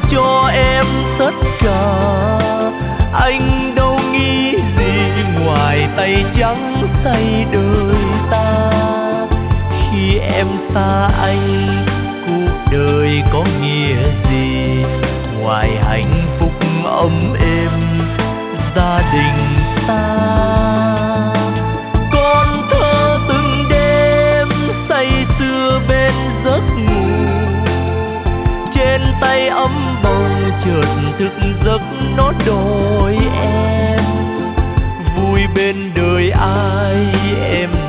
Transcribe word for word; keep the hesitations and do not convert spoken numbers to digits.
cho em tất cả. Anh đâu nghĩ gì ngoài tay trắng tay đời ta. Khi em xa anh, cuộc đời có nghĩa gì ngoài hạnh phúc ấm êm gia đình ta. Con thơ từng đêm say sưa bên giấc ngủ, trên tay ấm bồng chợt thức giấc nó đòi em. Vui bên đời ai em